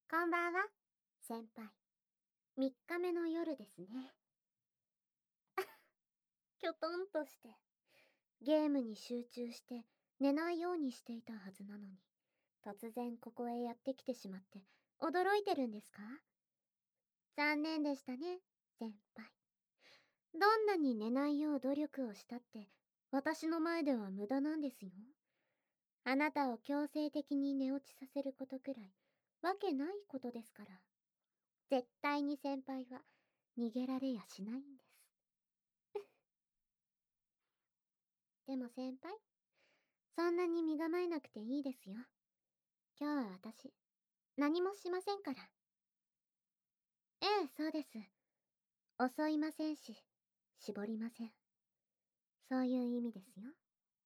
こんばんは、先輩。3日目の夜ですね。きょとんとして、ゲームに集中して寝ないようにしていたはずなのに、突然ここへやってきてしまって驚いてるんですか？残念でしたね、先輩。どんなに寝ないよう努力をしたって、私の前では無駄なんですよ。あなたを強制的に寝落ちさせることくらい、わけないことですから。絶対に先輩は逃げられやしないんです。でも先輩、そんなに身構えなくていいですよ。今日は私、何もしませんから。ええ、そうです。襲いませんし、絞りません。そういう意味ですよ。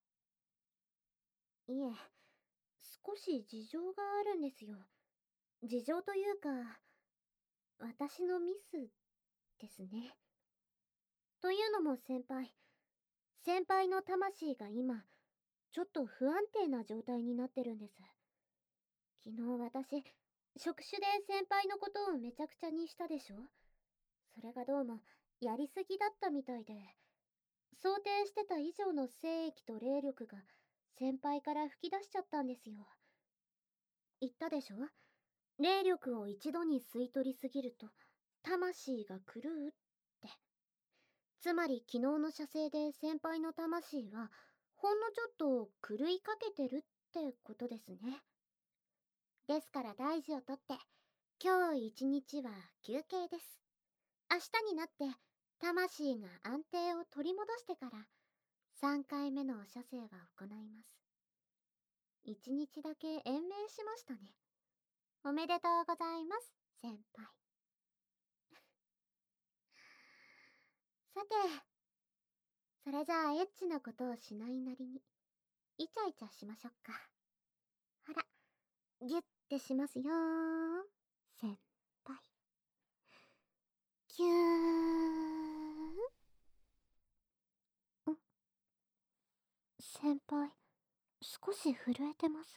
いえ、少し事情があるんですよ。事情というか、私のミスですね。というのも先輩の魂が今、ちょっと不安定な状態になってるんです。昨日私、職種で先輩のことをめちゃくちゃにしたでしょ？それがどうも、やりすぎだったみたいで、想定してた以上の精液と霊力が先輩から吹き出しちゃったんですよ。言ったでしょ？霊力を一度に吸い取りすぎると、魂が狂うって。つまり昨日の射精で先輩の魂は、ほんのちょっと狂いかけてるってことですね。ですから大事をとって、今日一日は休憩です。明日になって魂が安定を取り戻してから3回目の射精は行います。1日だけ延命しましたね。おめでとうございます、先輩。さて、それじゃあエッチなことをしないなりにイチャイチャしましょっか。ほら、ギュッてしますよー、先輩。キューん。先輩、少し震えてます。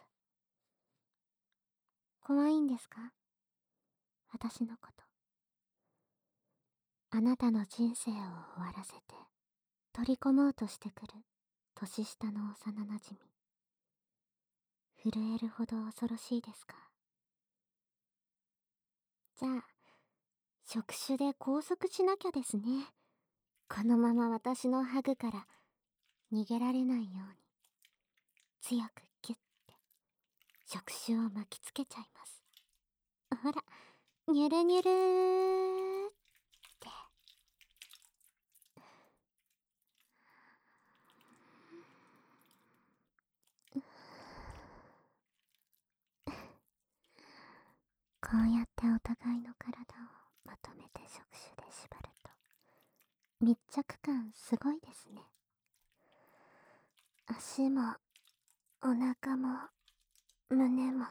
怖いんですか？私のこと。あなたの人生を終わらせて取り込もうとしてくる年下の幼なじみ。震えるほど恐ろしいですか？じゃあ、触手で拘束しなきゃですね。このまま私のハグから逃げられないように、強くギュッて触手を巻きつけちゃいます。ほら、ニュルニュルーって。こうやってお互いの体をまとめて触手で縛ると、密着感すごいですね。足もお腹も胸も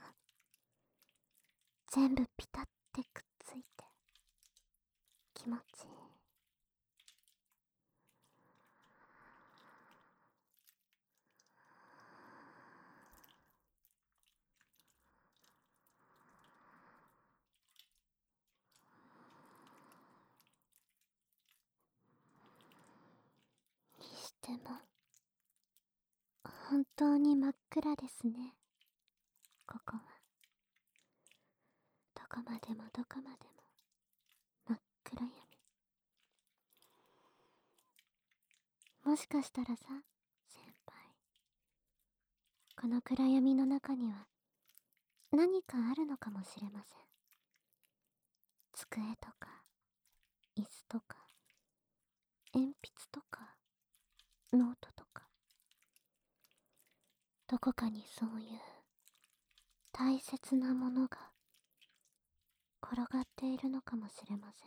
全部ピタってくっついて気持ちいい。にしても本当に真っ暗ですね。ここはどこまでもどこまでも真っ暗闇。もしかしたらさ、先輩、この暗闇の中には何かあるのかもしれません。机とか椅子とか鉛筆とかノートとか、どこかにそういう大切なものが転がっているのかもしれません。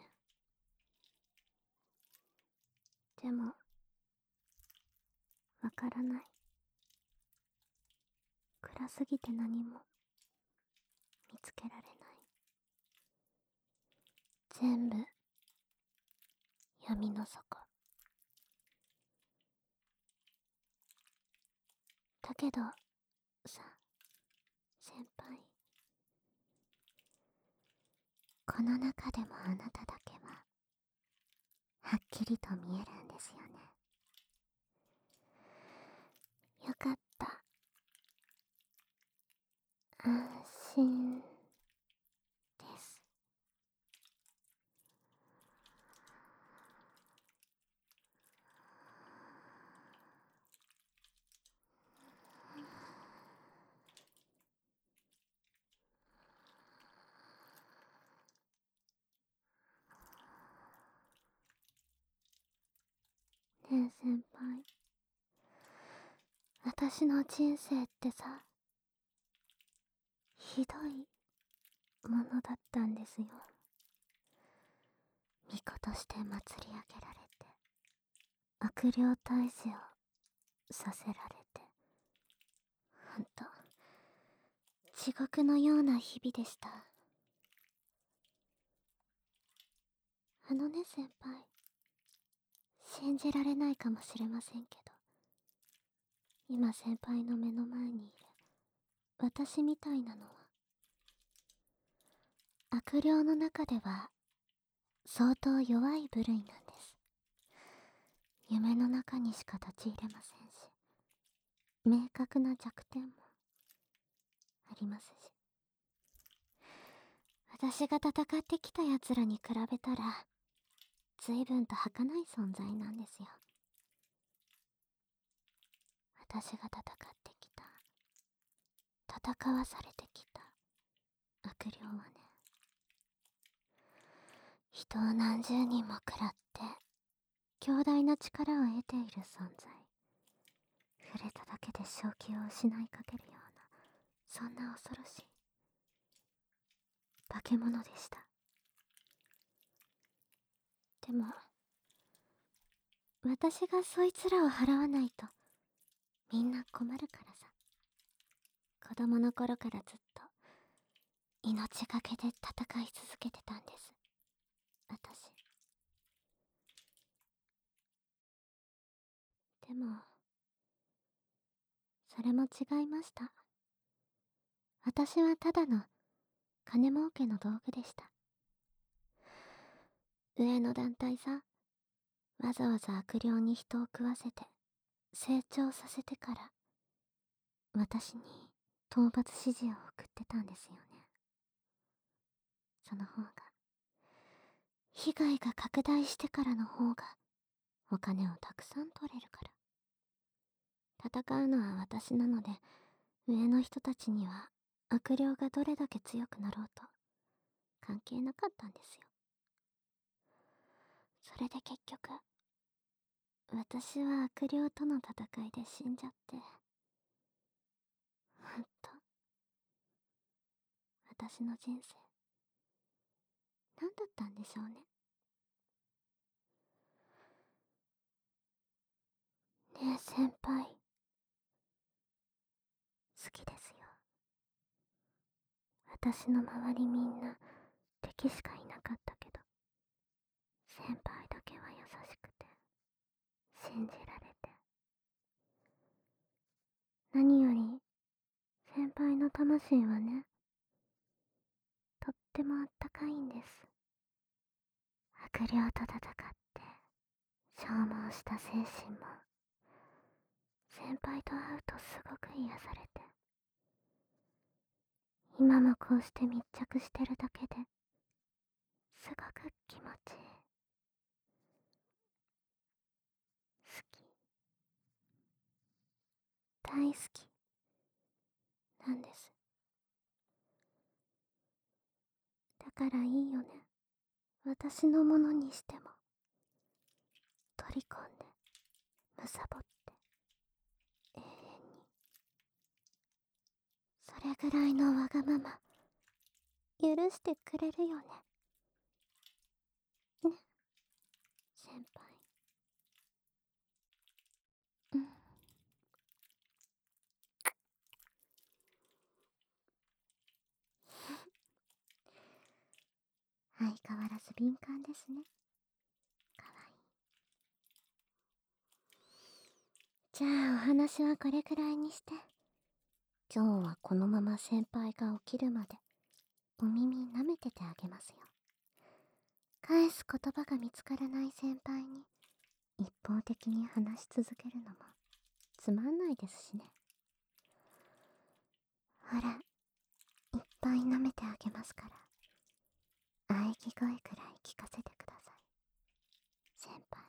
でもわからない。暗すぎて何も見つけられない。全部闇の底。だけどさ、先輩、 この中でもあなただけははっきりと見えるんですよね。よかった。安心です。ねえ先輩、私の人生ってさ、ひどいものだったんですよ。巫女として祭り上げられて、悪霊退治をさせられて、ほんと地獄のような日々でした。あのね先輩、信じられないかもしれませんけど、今先輩の目の前にいる私みたいなのは、悪霊の中では相当弱い部類なんです。夢の中にしか立ち入れませんし、明確な弱点もありますし、私が戦ってきた奴らに比べたら随分と儚い存在なんですよ。私が戦ってきた、戦わされてきた悪霊はね、人を何十人も食らって強大な力を得ている存在。触れただけで正気を失いかけるような、そんな恐ろしい化け物でした。でも私がそいつらを払わないとみんな困るからさ。子供の頃からずっと命がけで戦い続けてたんです、私。でもそれも違いました。私はただの金儲けの道具でした。上の団体さ、わざわざ悪霊に人を食わせて成長させてから私に討伐指示を送ってたんですよね。その方が、被害が拡大してからの方がお金をたくさん取れるから。戦うのは私なので、上の人たちには悪霊がどれだけ強くなろうと関係なかったんですよ。それで結局私は悪霊との戦いで死んじゃって、ほんと私の人生何だったんでしょうね。ねえ先輩、好きですよ。私の周りみんな敵しかいなかったけど、先輩だけは優しくて信じられて、何より先輩の魂はね、とってもあったかいんです。悪霊と戦って消耗した精神も先輩と会うとすごく癒されて、今もこうして密着してるだけですごく気持ちいい。好き、大好きなんです。だからいいよね、私のものにしても取り込んでむさぼって永遠に。それぐらいのわがまま許してくれるよね。ね、先輩。うん。相変わらず敏感ですね。かわいい。じゃあお話はこれくらいにして、今日はこのまま先輩が起きるまでお耳舐めててあげますよ。 返す言葉が見つからない先輩に一方的に話し続けるのもつまんないですしね。ほら、いっぱい舐めてあげますから、喘ぎ声くらい聞かせてください、先輩。